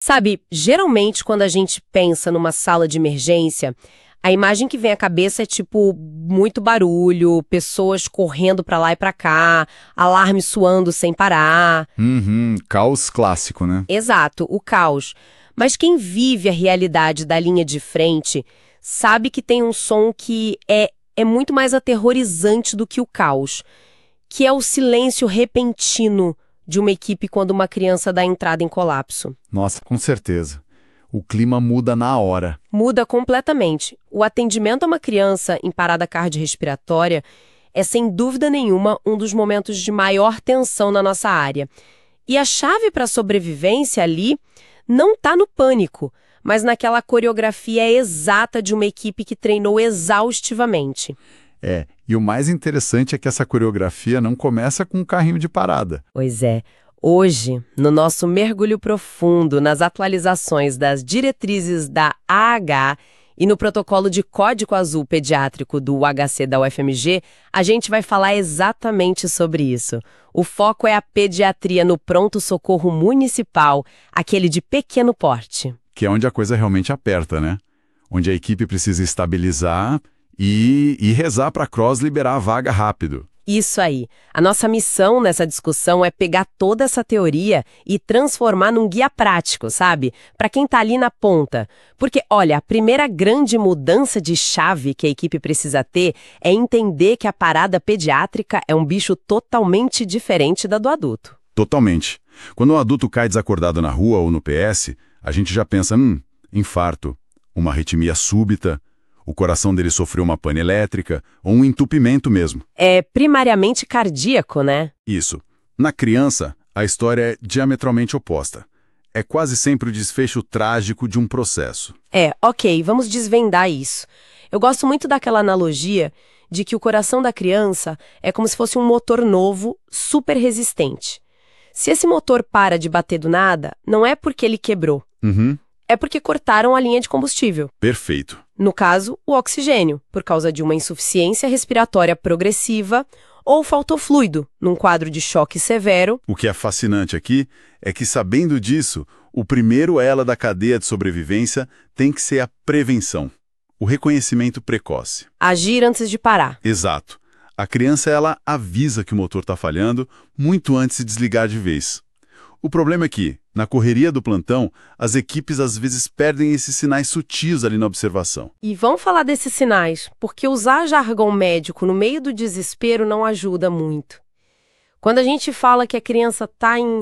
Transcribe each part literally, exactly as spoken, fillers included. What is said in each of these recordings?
Sabe, geralmente quando a gente pensa numa sala de emergência, a imagem que vem à cabeça é tipo muito barulho, pessoas correndo pra lá e pra cá, alarme soando sem parar. Uhum, caos clássico, né? Exato, o caos. Mas quem vive a realidade da linha de frente sabe que tem um som que é, é muito mais aterrorizante do que o caos, que é o silêncio repentino de uma equipe quando uma criança dá entrada em colapso. Nossa, com certeza. O clima muda na hora. Muda completamente. O atendimento a uma criança em parada cardiorrespiratória é, sem dúvida nenhuma, um dos momentos de maior tensão na nossa área. E a chave para a sobrevivência ali não está no pânico, mas naquela coreografia exata de uma equipe que treinou exaustivamente. É, e o mais interessante é que essa coreografia não começa com um carrinho de parada. Pois é. Hoje, no nosso mergulho profundo nas atualizações das diretrizes da A H e no protocolo de Código Azul Pediátrico do U H C da U F M G, a gente vai falar exatamente sobre isso. O foco é a pediatria no pronto-socorro municipal, aquele de pequeno porte. Que é onde a coisa realmente aperta, né? Onde a equipe precisa estabilizar e, e rezar para a Cross liberar a vaga rápido. Isso aí. A nossa missão nessa discussão é pegar toda essa teoria e transformar num guia prático, sabe? Para quem tá ali na ponta. Porque, olha, a primeira grande mudança de chave que a equipe precisa ter é entender que a parada pediátrica é um bicho totalmente diferente da do adulto. Totalmente. Quando um adulto cai desacordado na rua ou no P S, a gente já pensa, hum, infarto, uma arritmia súbita, o coração dele sofreu uma pane elétrica ou um entupimento mesmo. É primariamente cardíaco, né? Isso. Na criança, a história é diametralmente oposta. É quase sempre o desfecho trágico de um processo. É, ok, vamos desvendar isso. Eu gosto muito daquela analogia de que o coração da criança é como se fosse um motor novo, super resistente. Se esse motor para de bater do nada, não é porque ele quebrou. Uhum. É porque cortaram a linha de combustível. Perfeito. No caso, o oxigênio, por causa de uma insuficiência respiratória progressiva, ou faltou fluido, num quadro de choque severo. O que é fascinante aqui é que, sabendo disso, o primeiro ela da cadeia de sobrevivência tem que ser a prevenção, o reconhecimento precoce. Agir antes de parar. Exato. A criança, ela avisa que o motor está falhando muito antes de desligar de vez. O problema é que, na correria do plantão, as equipes às vezes perdem esses sinais sutis ali na observação. E vamos falar desses sinais, porque usar jargão médico no meio do desespero não ajuda muito. Quando a gente fala que a criança está em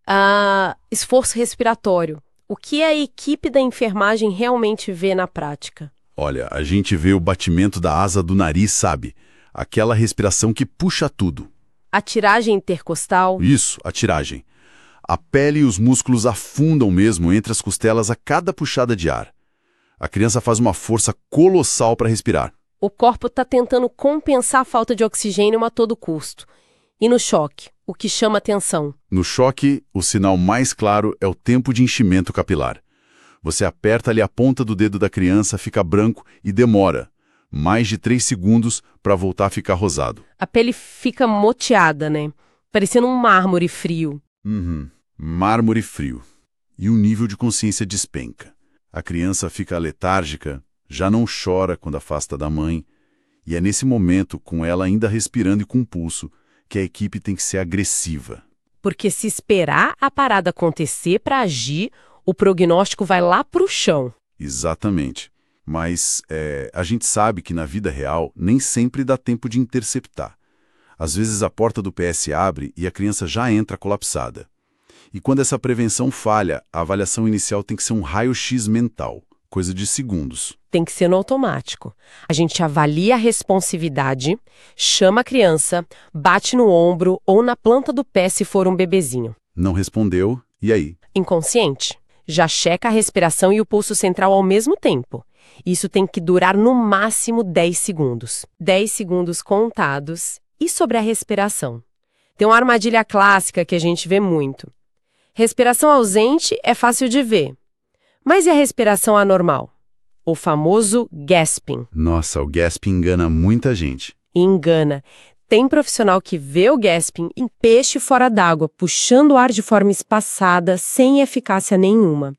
uh, esforço respiratório, o que a equipe da enfermagem realmente vê na prática? Olha, a gente vê o batimento da asa do nariz, sabe? Aquela respiração que puxa tudo. A tiragem intercostal? Isso, a tiragem. A pele e os músculos afundam mesmo entre as costelas a cada puxada de ar. A criança faz uma força colossal para respirar. O corpo está tentando compensar a falta de oxigênio a todo custo. E no choque, o que chama atenção? No choque, o sinal mais claro é o tempo de enchimento capilar. Você aperta ali a ponta do dedo da criança, fica branco e demora mais de três segundos para voltar a ficar rosado. A pele fica moteada, né? Parecendo um mármore frio. Uhum. Mármore frio. E o nível de consciência despenca. A criança fica letárgica, já não chora quando afasta da mãe, e é nesse momento, com ela ainda respirando e com pulso, que a equipe tem que ser agressiva. Porque se esperar a parada acontecer para agir, o prognóstico vai lá pro chão. Exatamente. Mas é, a gente sabe que na vida real nem sempre dá tempo de interceptar. Às vezes a porta do P S abre e a criança já entra colapsada. E quando essa prevenção falha, a avaliação inicial tem que ser um raio-x mental, coisa de segundos. Tem que ser no automático. A gente avalia a responsividade, chama a criança, bate no ombro ou na planta do pé se for um bebezinho. Não respondeu, e aí? Inconsciente. Já checa a respiração e o pulso central ao mesmo tempo. Isso tem que durar no máximo dez segundos. dez segundos contados. E sobre a respiração? Tem uma armadilha clássica que a gente vê muito. Respiração ausente é fácil de ver. Mas e a respiração anormal? O famoso gasping. Nossa, o gasping engana muita gente. Engana. Tem profissional que vê o gasping em peixe fora d'água, puxando o ar de forma espaçada, sem eficácia nenhuma.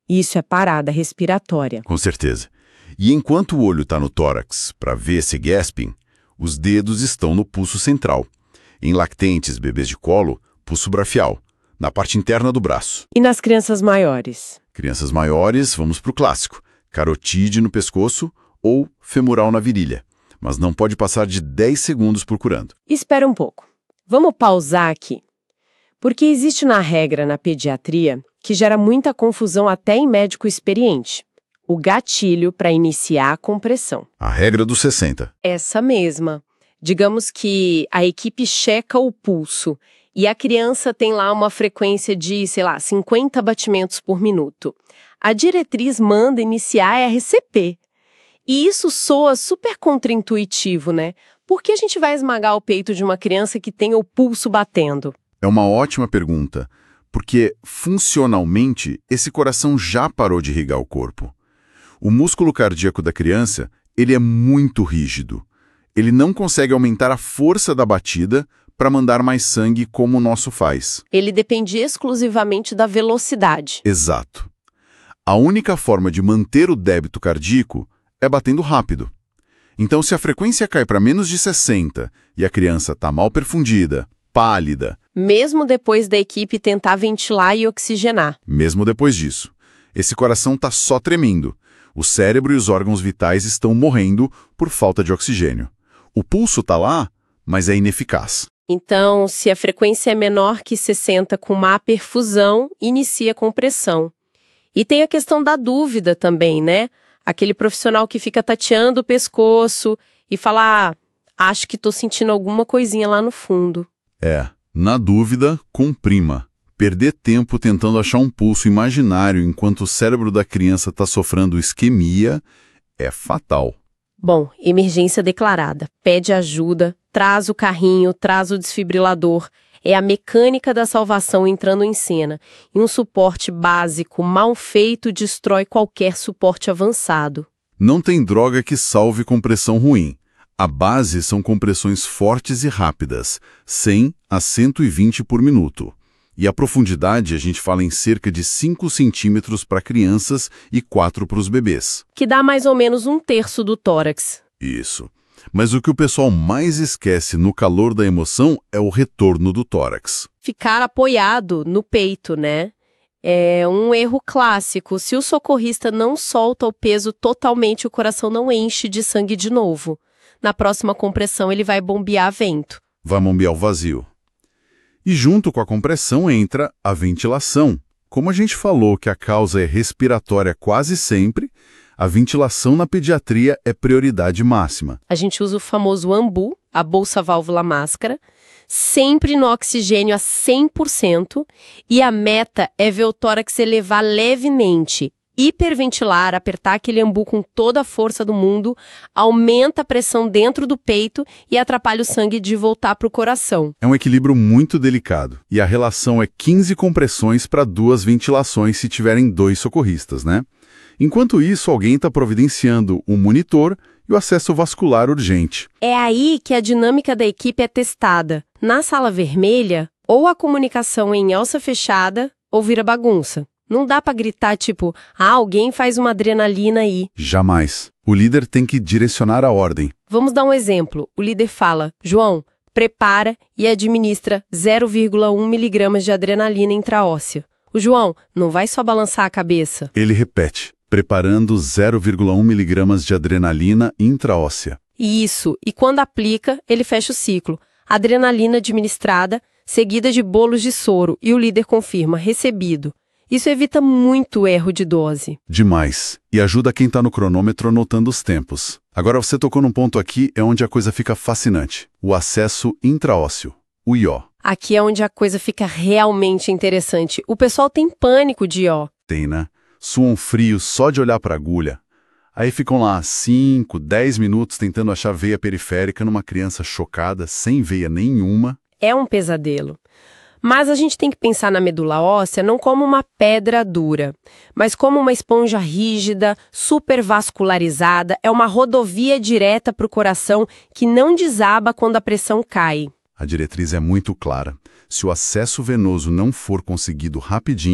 Isso é parada respiratória. Com certeza. E enquanto o olho está no tórax para ver esse gasping, os dedos estão no pulso central. Em lactentes, bebês de colo, pulso braquial, na parte interna do braço. E nas crianças maiores? Crianças maiores, vamos para o clássico. Carotídeo no pescoço ou femoral na virilha. Mas não pode passar de dez segundos procurando. Espera um pouco. Vamos pausar aqui. Porque existe uma regra na pediatria que gera muita confusão até em médico experiente. O gatilho para iniciar a compressão. A regra dos sessenta. Essa mesma. Digamos que a equipe checa o pulso e a criança tem lá uma frequência de, sei lá, cinquenta batimentos por minuto. A diretriz manda iniciar R C P. E isso soa super contraintuitivo, né? Por que a gente vai esmagar o peito de uma criança que tem o pulso batendo? É uma ótima pergunta, porque, funcionalmente, esse coração já parou de irrigar o corpo. O músculo cardíaco da criança, ele é muito rígido. Ele não consegue aumentar a força da batida para mandar mais sangue como o nosso faz. Ele depende exclusivamente da velocidade. Exato. A única forma de manter o débito cardíaco é batendo rápido. Então, se a frequência cai para menos de sessenta e a criança está mal perfundida, pálida... Mesmo depois da equipe tentar ventilar e oxigenar. Mesmo depois disso. Esse coração está só tremendo. O cérebro e os órgãos vitais estão morrendo por falta de oxigênio. O pulso está lá, mas é ineficaz. Então, se a frequência é menor que sessenta com má perfusão, inicia a compressão. E tem a questão da dúvida também, né? Aquele profissional que fica tateando o pescoço e fala, ah, acho que estou sentindo alguma coisinha lá no fundo. É, na dúvida, comprima. Perder tempo tentando achar um pulso imaginário enquanto o cérebro da criança está sofrendo isquemia é fatal. Bom, emergência declarada. Pede ajuda, traz o carrinho, traz o desfibrilador. É a mecânica da salvação entrando em cena. E um suporte básico mal feito destrói qualquer suporte avançado. Não tem droga que salve compressão ruim. A base são compressões fortes e rápidas, cem a cento e vinte por minuto. E a profundidade a gente fala em cerca de cinco centímetros para crianças e quatro para os bebês. Que dá mais ou menos um terço do tórax. Isso. Mas o que o pessoal mais esquece no calor da emoção é o retorno do tórax. Ficar apoiado no peito, né? É um erro clássico. Se o socorrista não solta o peso totalmente, o coração não enche de sangue de novo. Na próxima compressão, ele vai bombear vento. Vai bombear o vazio. E junto com a compressão entra a ventilação. Como a gente falou que a causa é respiratória quase sempre, a ventilação na pediatria é prioridade máxima. A gente usa o famoso AMBU, a bolsa-válvula máscara, sempre no oxigênio a cem por cento, e a meta é ver o tórax elevar levemente. Hiperventilar, apertar aquele ambu com toda a força do mundo, aumenta a pressão dentro do peito e atrapalha o sangue de voltar para o coração. É um equilíbrio muito delicado. E a relação é quinze compressões para duas ventilações se tiverem dois socorristas, né? Enquanto isso, alguém está providenciando um monitor e o acesso vascular urgente. É aí que a dinâmica da equipe é testada. Na sala vermelha, ou a comunicação é em alça fechada, ou vira bagunça. Não dá para gritar tipo, ah, alguém faz uma adrenalina aí. Jamais. O líder tem que direcionar a ordem. Vamos dar um exemplo. O líder fala, João, prepara e administra zero vírgula um miligramas de adrenalina intraóssea. O João, não vai só balançar a cabeça. Ele repete, preparando zero vírgula um miligramas de adrenalina intraóssea. Isso. E quando aplica, ele fecha o ciclo. Adrenalina administrada, seguida de bolos de soro. E o líder confirma, recebido. Isso evita muito erro de dose. Demais. E ajuda quem está no cronômetro anotando os tempos. Agora você tocou num ponto aqui, é onde a coisa fica fascinante. O acesso intraósseo, o I O. Aqui é onde a coisa fica realmente interessante. O pessoal tem pânico de I O. Tem, né? Suam frio só de olhar para a agulha. Aí ficam lá cinco, dez minutos tentando achar veia periférica numa criança chocada, sem veia nenhuma. É um pesadelo. Mas a gente tem que pensar na medula óssea não como uma pedra dura, mas como uma esponja rígida, supervascularizada, é uma rodovia direta para o coração que não desaba quando a pressão cai. A diretriz é muito clara. Se o acesso venoso não for conseguido rapidinho,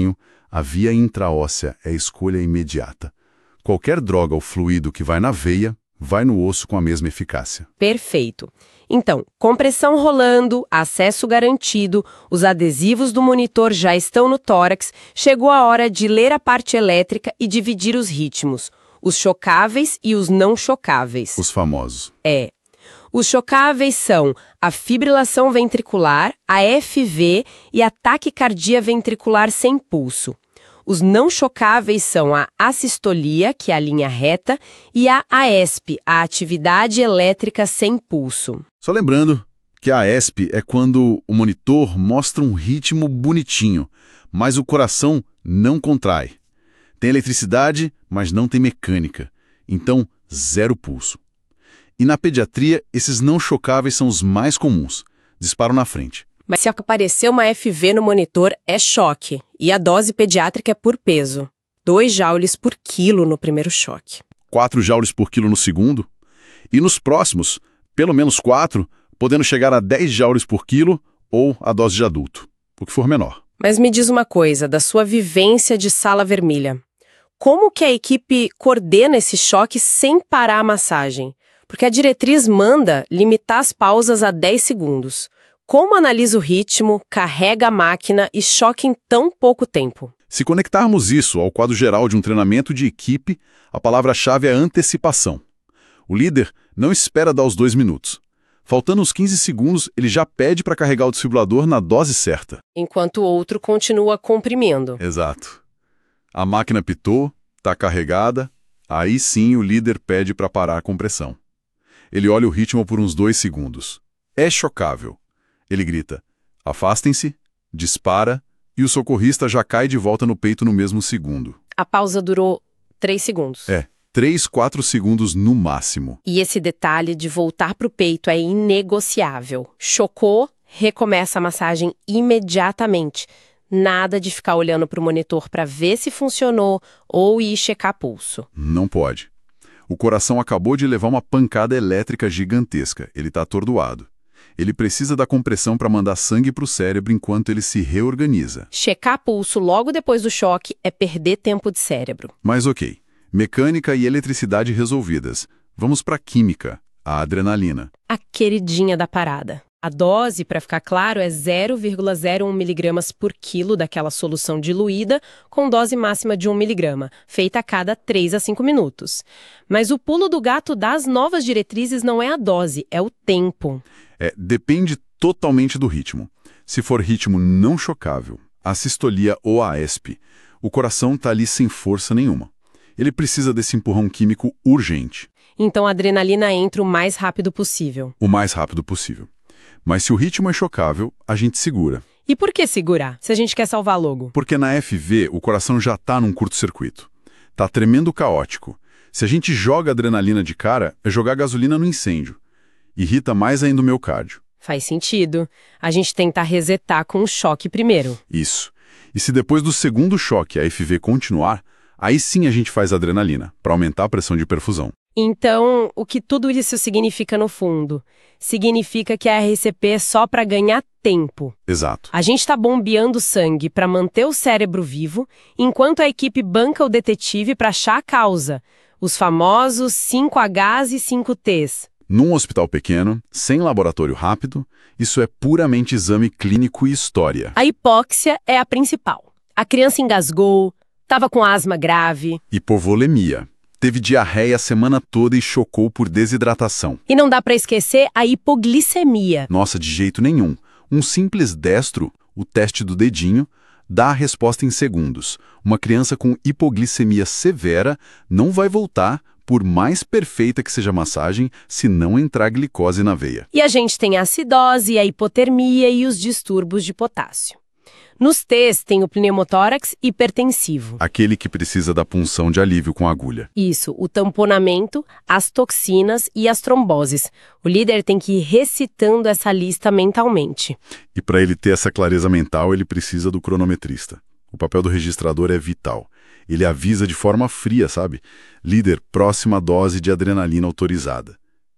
A via intraóssea é a escolha imediata. Qualquer droga ou fluido que vai na veia, vai no osso com a mesma eficácia. Perfeito. Então, compressão rolando, acesso garantido, os adesivos do monitor já estão no tórax, chegou a hora de ler a parte elétrica e dividir os ritmos, os chocáveis e os não chocáveis. Os famosos. É. Os chocáveis são a fibrilação ventricular, a F V e a taquicardia ventricular sem pulso. Os não chocáveis são a assistolia, que é a linha reta, e a A E S P, a atividade elétrica sem pulso. Só lembrando que a A E S P é quando o monitor mostra um ritmo bonitinho, mas o coração não contrai. Tem eletricidade, mas não tem mecânica. Então, zero pulso. E na pediatria, esses não chocáveis são os mais comuns. Disparam na frente. Mas se aparecer uma F V no monitor, é choque. E a dose pediátrica é por peso. dois joules por quilo no primeiro choque. quatro joules por quilo no segundo. E nos próximos, pelo menos quatro, podendo chegar a dez joules por quilo ou a dose de adulto, o que for menor. Mas me diz uma coisa, da sua vivência de sala vermelha. Como que a equipe coordena esse choque sem parar a massagem? Porque a diretriz manda limitar as pausas a dez segundos. Como analisa o ritmo, carrega a máquina e choque em tão pouco tempo? Se conectarmos isso ao quadro geral de um treinamento de equipe, a palavra-chave é antecipação. O líder não espera dar os dois minutos. Faltando uns quinze segundos, ele já pede para carregar o desfibrilador na dose certa. Enquanto o outro continua comprimindo. Exato. A máquina pitou, está carregada, aí sim o líder pede para parar a compressão. Ele olha o ritmo por uns dois segundos. É chocável. Ele grita, afastem-se, dispara, e o socorrista já cai de volta no peito no mesmo segundo. A pausa durou três segundos. É, três, quatro segundos no máximo. E esse detalhe de voltar para o peito é inegociável. Chocou, recomeça a massagem imediatamente. Nada de ficar olhando para o monitor para ver se funcionou ou ir checar pulso. Não pode. O coração acabou de levar uma pancada elétrica gigantesca. Ele está atordoado. Ele precisa da compressão para mandar sangue para o cérebro enquanto ele se reorganiza. Checar pulso logo depois do choque é perder tempo de cérebro. Mas ok, mecânica e eletricidade resolvidas. Vamos para a química, a adrenalina. A queridinha da parada. A dose, para ficar claro, é zero vírgula zero um miligramas por quilo daquela solução diluída, com dose máxima de um miligrama, feita a cada três a cinco minutos. Mas o pulo do gato das novas diretrizes não é a dose, é o tempo. É, depende totalmente do ritmo. Se for ritmo não chocável, a sistolia ou a A E S P, o coração está ali sem força nenhuma. Ele precisa desse empurrão químico urgente. Então a adrenalina entra o mais rápido possível. O mais rápido possível. Mas se o ritmo é chocável, a gente segura. E por que segurar, se a gente quer salvar logo? Porque na F V o coração já está num curto-circuito. Tá tremendo caótico. Se a gente joga adrenalina de cara, é jogar gasolina no incêndio. Irrita mais ainda o miocárdio. Faz sentido. A gente tenta resetar com o choque primeiro. Isso. E se depois do segundo choque a F V continuar, aí sim a gente faz adrenalina, para aumentar a pressão de perfusão. Então, o que tudo isso significa no fundo? Significa que a R C P é só para ganhar tempo. Exato. A gente está bombeando sangue para manter o cérebro vivo, enquanto a equipe banca o detetive para achar a causa. Os famosos cinco H's e cinco T's. Num hospital pequeno, sem laboratório rápido, isso é puramente exame clínico e história. A hipóxia é a principal. A criança engasgou, estava com asma grave. Hipovolemia. Teve diarreia a semana toda e chocou por desidratação. E não dá para esquecer a hipoglicemia. Nossa, de jeito nenhum. Um simples destro, o teste do dedinho, dá a resposta em segundos. Uma criança com hipoglicemia severa não vai voltar, por mais perfeita que seja a massagem, se não entrar glicose na veia. E a gente tem a acidose, a hipotermia e os distúrbios de potássio. Nos T's tem o pneumotórax hipertensivo. Aquele que precisa da punção de alívio com agulha. Isso, o tamponamento, as toxinas e as tromboses. O líder tem que ir recitando essa lista mentalmente. E para ele ter essa clareza mental, ele precisa do cronometrista. O papel do registrador é vital. Ele avisa de forma fria, sabe? Líder, próxima dose de adrenalina autorizada.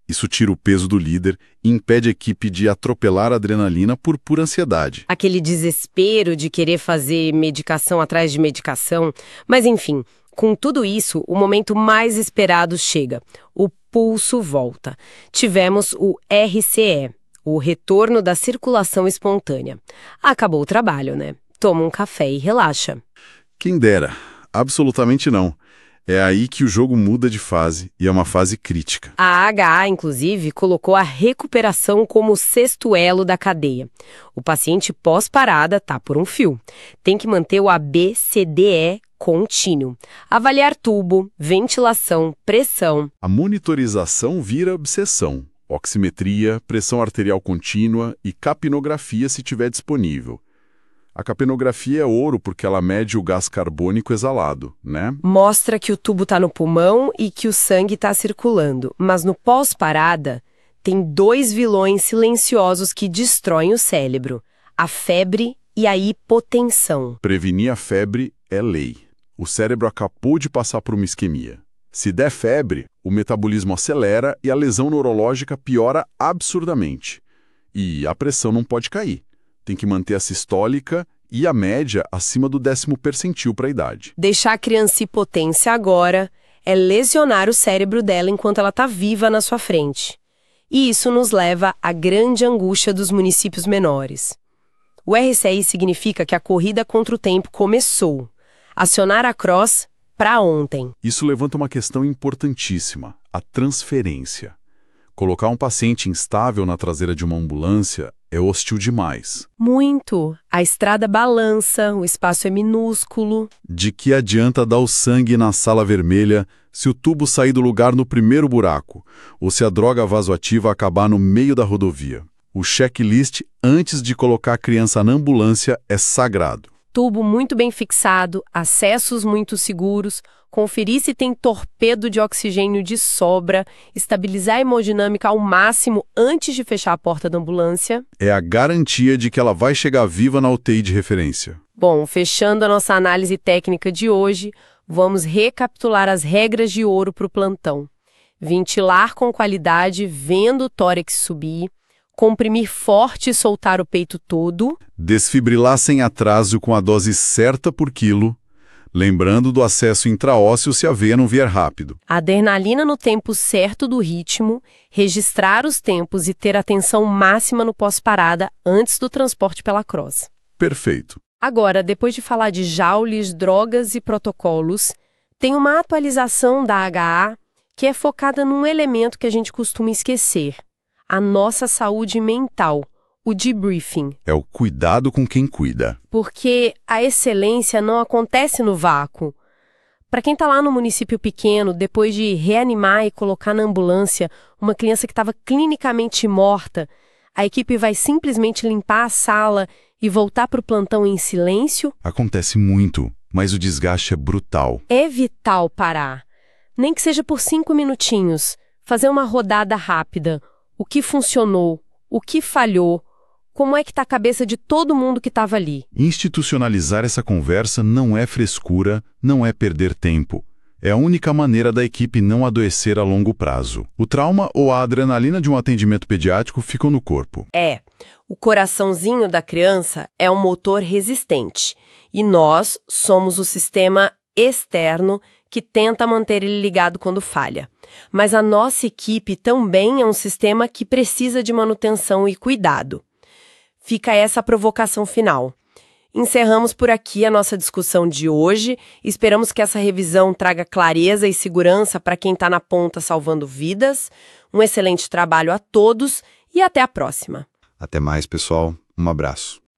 Isso tira o peso do líder e impede a equipe de atropelar a adrenalina por pura ansiedade. Aquele desespero de querer fazer medicação atrás de medicação. Mas enfim, com tudo isso, o momento mais esperado chega. O pulso volta. Tivemos o R C E, o retorno da circulação espontânea. Acabou o trabalho, né? Toma um café e relaxa. Quem dera. Absolutamente não. É aí que o jogo muda de fase, e é uma fase crítica. A H A, inclusive, colocou a recuperação como o sexto elo da cadeia. O paciente pós-parada tá por um fio. Tem que manter o A B C D E contínuo. Avaliar tubo, ventilação, pressão. A monitorização vira obsessão. Oximetria, pressão arterial contínua e capnografia se tiver disponível. A capnografia é ouro porque ela mede o gás carbônico exalado, né? Mostra que o tubo está no pulmão e que o sangue está circulando. Mas no pós-parada, tem dois vilões silenciosos que destroem o cérebro: a febre e a hipotensão. Prevenir a febre é lei. O cérebro acabou de passar por uma isquemia. Se der febre, o metabolismo acelera e a lesão neurológica piora absurdamente. E a pressão não pode cair. Tem que manter a sistólica e a média acima do décimo percentil para a idade. Deixar a criança hipotência agora é lesionar o cérebro dela enquanto ela está viva na sua frente. E isso nos leva à grande angústia dos municípios menores. O R C I significa que a corrida contra o tempo começou. Acionar a Cross para ontem. Isso levanta uma questão importantíssima, a transferência. Colocar um paciente instável na traseira de uma ambulância é hostil demais. Muito. A estrada balança, o espaço é minúsculo. De que adianta dar o sangue na sala vermelha se o tubo sair do lugar no primeiro buraco, ou se a droga vasoativa acabar no meio da rodovia? O checklist antes de colocar a criança na ambulância é sagrado. Tubo muito bem fixado, acessos muito seguros, conferir se tem torpedo de oxigênio de sobra, estabilizar a hemodinâmica ao máximo antes de fechar a porta da ambulância. É a garantia de que ela vai chegar viva na U T I de referência. Bom, fechando a nossa análise técnica de hoje, vamos recapitular as regras de ouro para o plantão. Ventilar com qualidade, vendo o tórax subir. Comprimir forte e soltar o peito todo. Desfibrilar sem atraso com a dose certa por quilo, lembrando do acesso intraósseo se a veia não vier rápido. Adrenalina no tempo certo do ritmo, registrar os tempos e ter atenção máxima no pós-parada antes do transporte pela cross. Perfeito. Agora, depois de falar de joules, drogas e protocolos, tem uma atualização da H A que é focada num elemento que a gente costuma esquecer: a nossa saúde mental, o debriefing. É o cuidado com quem cuida. Porque a excelência não acontece no vácuo. Para quem está lá no município pequeno, depois de reanimar e colocar na ambulância uma criança que estava clinicamente morta, a equipe vai simplesmente limpar a sala e voltar para o plantão em silêncio? Acontece muito, mas o desgaste é brutal. É vital parar. Nem que seja por cinco minutinhos. Fazer uma rodada rápida. O que funcionou? O que falhou? Como é que está a cabeça de todo mundo que estava ali? Institucionalizar essa conversa não é frescura, não é perder tempo. É a única maneira da equipe não adoecer a longo prazo. O trauma ou a adrenalina de um atendimento pediátrico ficam no corpo. É. O coraçãozinho da criança é um motor resistente. E nós somos o sistema externo que tenta manter ele ligado quando falha. Mas a nossa equipe também é um sistema que precisa de manutenção e cuidado. Fica essa provocação final. Encerramos por aqui a nossa discussão de hoje. Esperamos que essa revisão traga clareza e segurança para quem está na ponta salvando vidas. Um excelente trabalho a todos e até a próxima. Até mais, pessoal. Um abraço.